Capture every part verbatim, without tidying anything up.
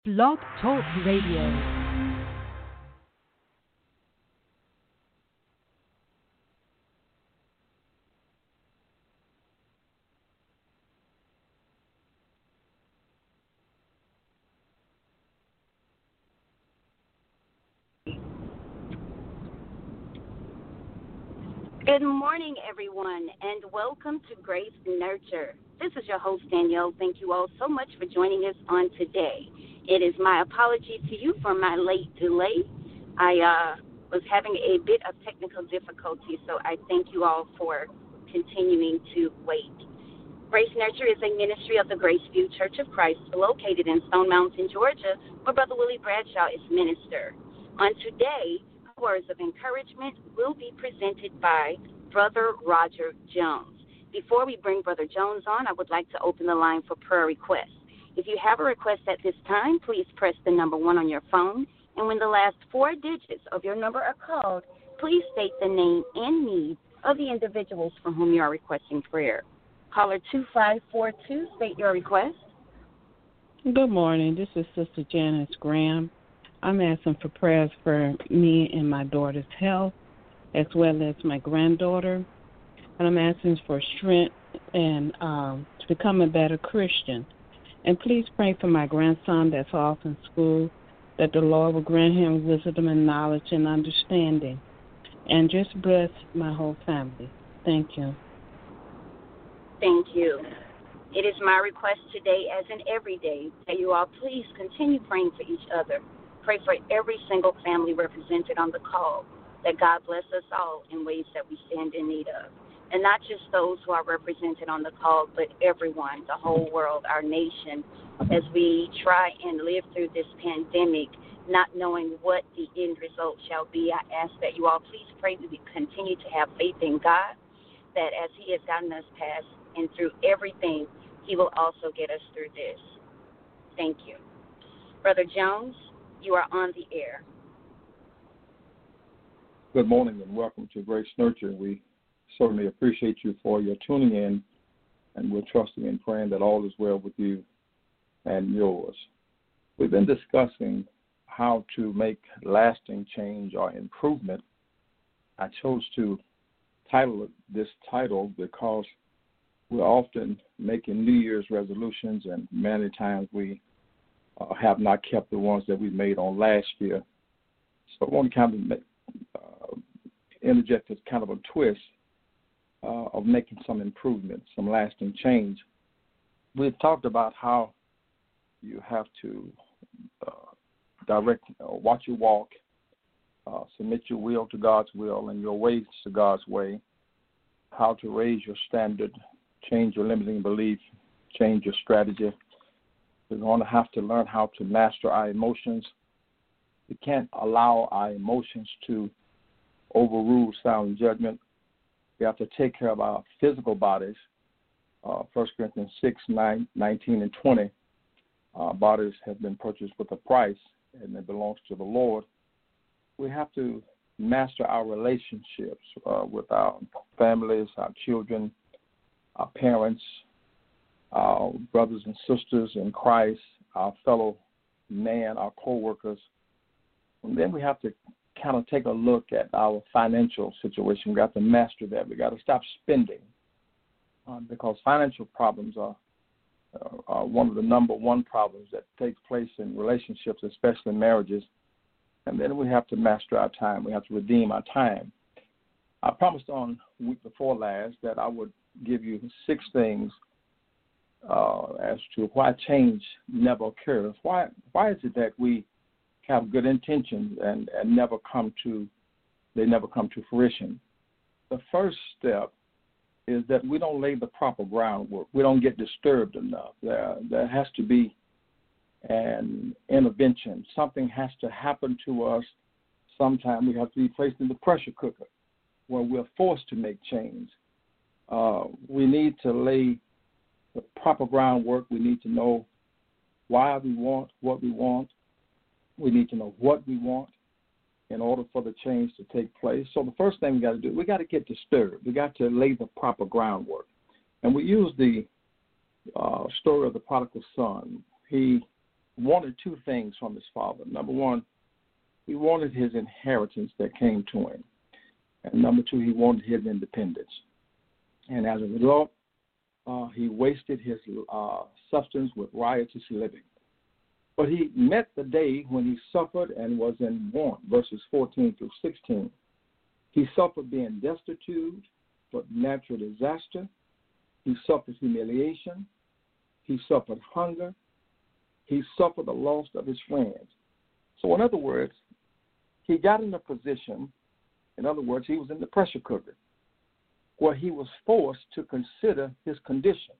Blog Talk Radio. Good morning, everyone, and welcome to Grace Nurture. This is your host, Danielle. Thank you all so much for joining us on today. It is my apology to you for my late delay. I uh, was having a bit of technical difficulty, so I thank you all for continuing to wait. Grace Nurture is a ministry of the Graceview Church of Christ located in Stone Mountain, Georgia, where Brother Willie Bradshaw is minister. On today, words of encouragement will be presented by Brother Roger Jones. Before we bring Brother Jones on, I would like to open the line for prayer requests. If you have a request at this time, please press the number one on your phone, and when the last four digits of your number are called, please state the name and need of the individuals for whom you are requesting prayer. Caller two five four two, state your request. Good morning. This is Sister Janice Graham. I'm asking for prayers for me and my daughter's health, as well as my granddaughter. And I'm asking for strength and um, to become a better Christian. And please pray for my grandson that's off in school, that the Lord will grant him wisdom and knowledge and understanding. And just bless my whole family. Thank you. Thank you. It is my request today, as in every day, that you all please continue praying for each other. Pray for every single family represented on the call, that God bless us all in ways that we stand in need of. And not just those who are represented on the call, but everyone, the whole world, our nation, as we try and live through this pandemic, not knowing what the end result shall be. I ask that you all please pray that we continue to have faith in God, that as He has gotten us past and through everything, He will also get us through this. Thank you. Brother Jones, you are on the air. Good morning and welcome to Grace Nurture. We certainly appreciate you for your tuning in, and we're trusting and praying that all is well with you and yours. We've been discussing how to make lasting change or improvement. I chose to title this title because we're often making New Year's resolutions, and many times we Uh, have not kept the ones that we made on last year. So I want to kind of make, uh, interject this kind of a twist uh, of making some improvements, some lasting change. We've talked about how you have to uh, direct, uh, watch your walk, uh, submit your will to God's will and your ways to God's way, how to raise your standard, change your limiting belief, change your strategy. We're going to have to learn how to master our emotions. We can't allow our emotions to overrule sound judgment. We have to take care of our physical bodies. Uh, First Corinthians six, nine, nineteen, and twenty. Our bodies have been purchased with a price, and it belongs to the Lord. We have to master our relationships uh, with our families, our children, our parents, our brothers and sisters in Christ, our fellow man, our co-workers. And then we have to kind of take a look at our financial situation. We got to master that. We got to stop spending uh, because financial problems are, uh, are one of the number one problems that takes place in relationships, especially marriages. And then we have to master our time. We have to redeem our time. I promised on the week before last that I would give you six things Uh, as to why change never occurs. Why why is it that we have good intentions and, and never come to they never come to fruition? The first step is that we don't lay the proper groundwork. We don't get disturbed enough. There there has to be an intervention. Something has to happen to us. Sometime we have to be placed in the pressure cooker where we're forced to make change. Uh, we need to lay the proper groundwork. We need to know why we want what we want. We need to know what we want in order for the change to take place. So the first thing we got to do, we got to get disturbed. We got to lay the proper groundwork. And we use the uh, story of the prodigal son. He wanted two things from his father. Number one, he wanted his inheritance that came to him. And number two, he wanted his independence. And as a result, uh, he wasted his uh, substance with riotous living. But he met the day when he suffered and was in want, verses fourteen through sixteen. He suffered being destitute for natural disaster. He suffered humiliation. He suffered hunger. He suffered the loss of his friends. So in other words, he got in a position, in other words, he was in the pressure cooker, where he was forced to consider his condition.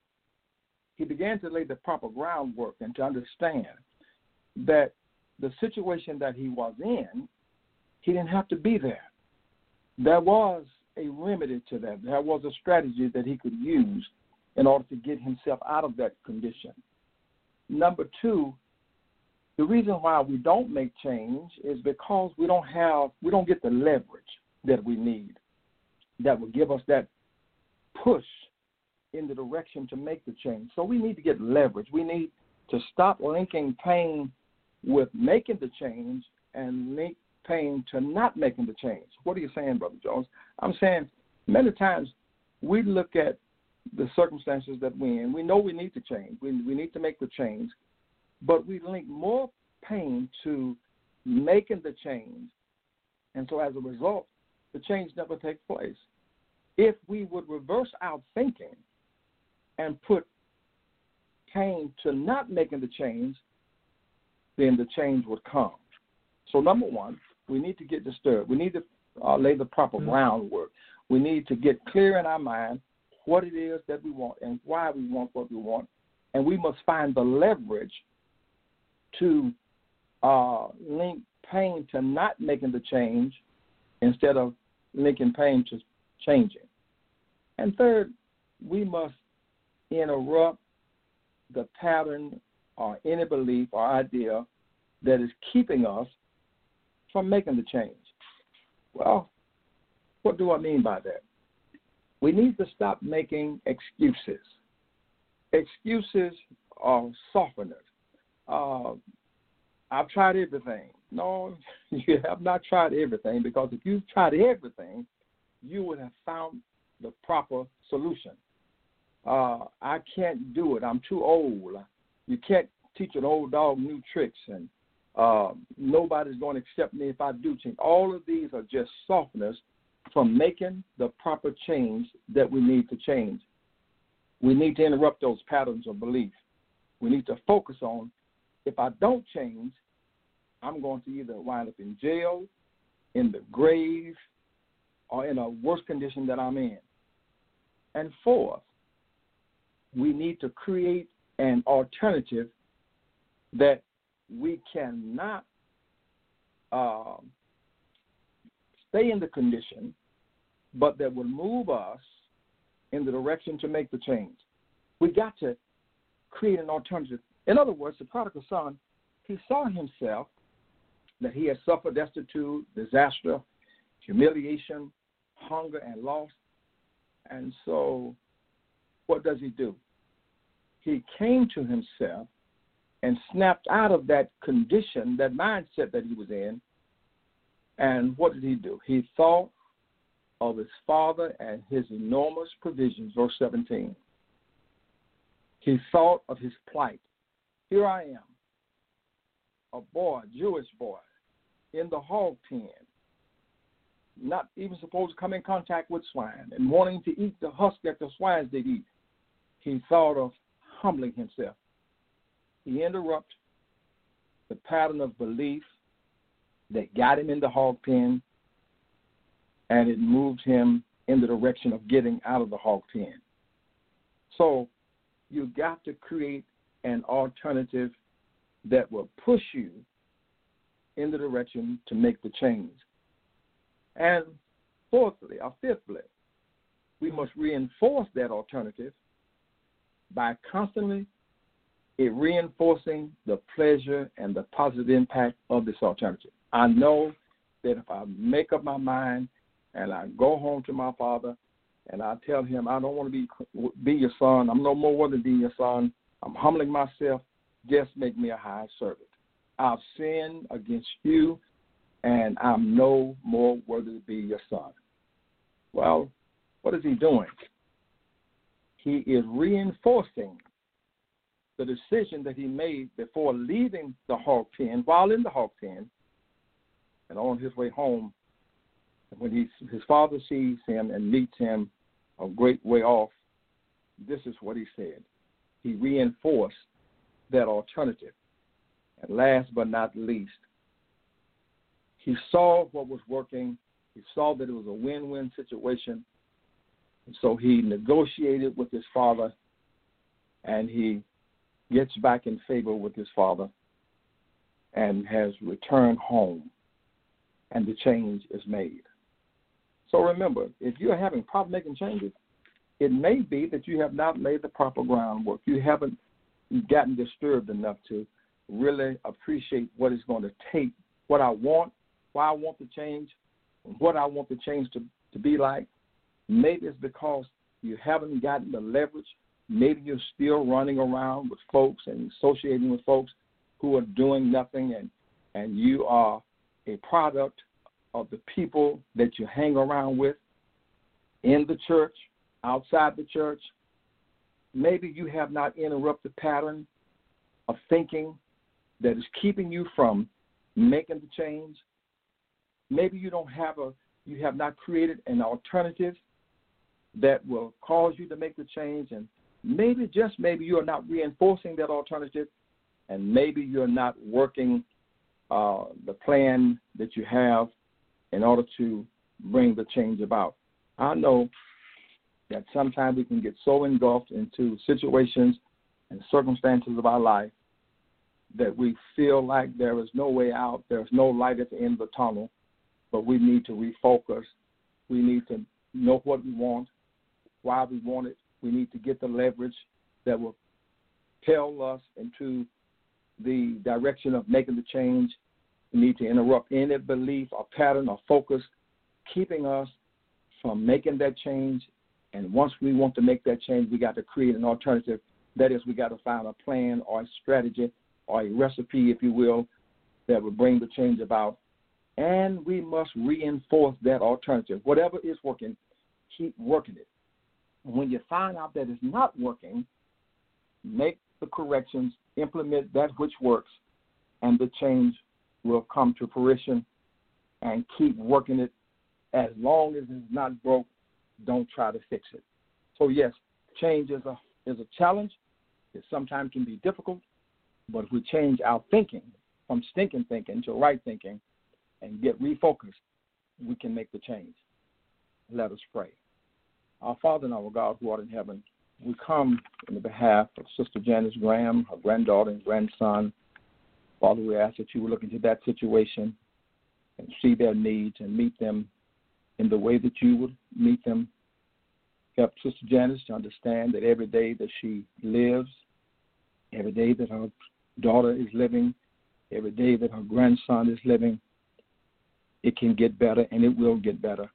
He began to lay the proper groundwork and to understand that the situation that he was in, he didn't have to be there. There was a remedy to that. There was a strategy that he could use in order to get himself out of that condition. Number two, the reason why we don't make change is because we don't have, we don't get the leverage that we need that will give us that push in the direction to make the change. So we need to get leverage. We need to stop linking pain with making the change and link pain to not making the change. What are you saying, Brother Jones? I'm saying many times we look at the circumstances that we're in. We know we need to change. We, we need to make the change. But we link more pain to making the change. And so as a result, the change never takes place. If we would reverse our thinking and put pain to not making the change, then the change would come. So number one, we need to get disturbed. We need to uh, lay the proper mm-hmm. groundwork. We need to get clear in our mind what it is that we want and why we want what we want. And we must find the leverage to uh, link pain to not making the change instead of linking pain to changing. And third, we must interrupt the pattern or any belief or idea that is keeping us from making the change. Well, what do I mean by that? We need to stop making excuses. Excuses are softeners. Uh, I've tried everything. No, you have not tried everything, because if you've tried everything, you would have found the proper solution. Uh, I can't do it. I'm too old. You can't teach an old dog new tricks, and uh, nobody's going to accept me if I do change. All of these are just softeners from making the proper change that we need to change. We need to interrupt those patterns of belief. We need to focus on, if I don't change, I'm going to either wind up in jail, in the grave, or in a worse condition that I'm in. And fourth, we need to create an alternative that we cannot uh, stay in the condition, but that will move us in the direction to make the change. We got to create an alternative. In other words, the prodigal son, he saw himself that he had suffered destitute, disaster, humiliation, hunger, and loss. And so what does he do? He came to himself and snapped out of that condition, that mindset that he was in. And what did he do? He thought of his father and his enormous provisions, verse seventeen. He thought of his plight. Here I am, a boy, Jewish boy, in the hog pen, not even supposed to come in contact with swine and wanting to eat the husk that the swines did eat. He thought of humbling himself. He interrupted the pattern of belief that got him in the hog pen, and it moved him in the direction of getting out of the hog pen. So you got to create an alternative that will push you in the direction to make the change. And fourthly, or fifthly, we must reinforce that alternative by constantly reinforcing the pleasure and the positive impact of this alternative. I know that if I make up my mind and I go home to my father and I tell him I don't want to be be your son, I'm no more worthy to be your son, I'm humbling myself, just make me a high servant. I've sinned against you, and I'm no more worthy to be your son. Well, what is he doing? He is reinforcing the decision that he made before leaving the hog pen, while in the hog pen, and on his way home. When he, his father sees him and meets him a great way off, this is what he said. He reinforced that alternative. And last but not least, he saw what was working. He saw that it was a win-win situation. And so he negotiated with his father, and he gets back in favor with his father and has returned home, and the change is made. So remember, if you're having problem making changes, it may be that you have not laid the proper groundwork. You haven't gotten disturbed enough to really appreciate what it's going to take, what I want, why I want to change, what I want the change to, to be like. Maybe it's because you haven't gotten the leverage. Maybe you're still running around with folks and associating with folks who are doing nothing, and, and you are a product of the people that you hang around with in the church, outside the church. Maybe you have not interrupted the pattern of thinking that is keeping you from making the change. Maybe you don't have a, you have not created an alternative that will cause you to make the change, and maybe, just maybe, you are not reinforcing that alternative, and maybe you're not working uh, the plan that you have in order to bring the change about. I know that sometimes we can get so engulfed into situations and circumstances of our life that we feel like there is no way out, there's no light at the end of the tunnel, but we need to refocus. We need to know what we want, why we want it. We need to get the leverage that will propel us into the direction of making the change. We need to interrupt any belief or pattern or focus keeping us from making that change. And once we want to make that change, we got to create an alternative. That is, we got to find a plan or a strategy or a recipe, if you will, that will bring the change about. And we must reinforce that alternative. Whatever is working, keep working it. When you find out that it's not working, make the corrections, implement that which works, and the change will come to fruition. And keep working it. As long as it's not broke, don't try to fix it. So yes, change is a is a challenge. It sometimes can be difficult, but if we change our thinking from stinking thinking to right thinking and get refocused, we can make the change. Let us pray. Our Father and our God who art in heaven, we come on the behalf of Sister Janice Graham, her granddaughter and grandson. Father, we ask that you will look into that situation and see their needs and meet them in the way that you would meet them. Help Sister Janice to understand that every day that she lives, every day that her daughter is living, every day that her grandson is living, it can get better, and it will get better.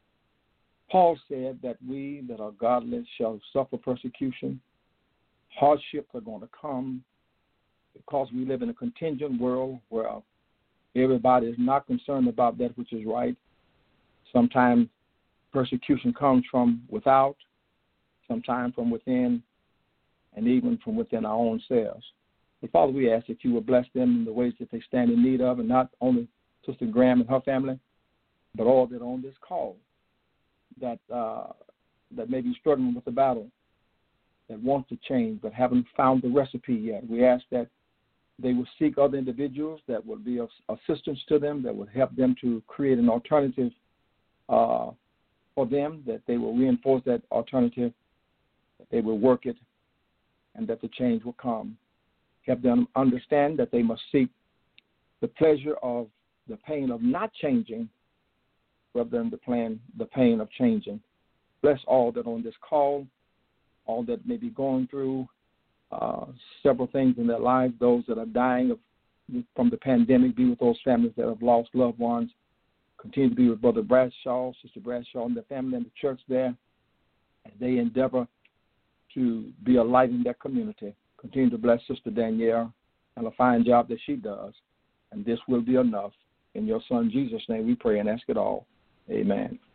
Paul said that we that are godless shall suffer persecution. Hardships are going to come because we live in a contingent world where everybody is not concerned about that which is right. Sometimes persecution comes from without, sometimes from within, and even from within our own selves. But Father, we ask that you will bless them in the ways that they stand in need of, and not only Sister Graham and her family, but all that are on this call that uh, that may be struggling with the battle, that want to change but haven't found the recipe yet. We ask that they will seek other individuals that will be of assistance to them, that will help them to create an alternative uh, for them, that they will reinforce that alternative, that they will work it, and that the change will come. Help them understand that they must seek the pleasure of the pain of not changing rather than the plan, the pain of changing. Bless all that are on this call, all that may be going through uh, several things in their lives, those that are dying of, from the pandemic. Be with those families that have lost loved ones. Continue to be with Brother Bradshaw, Sister Bradshaw, and the family and the church there as they endeavor to be a light in their community. Continue to bless Sister Danielle and a fine job that she does. And this will be enough. In your Son Jesus' name we pray and ask it all. Amen.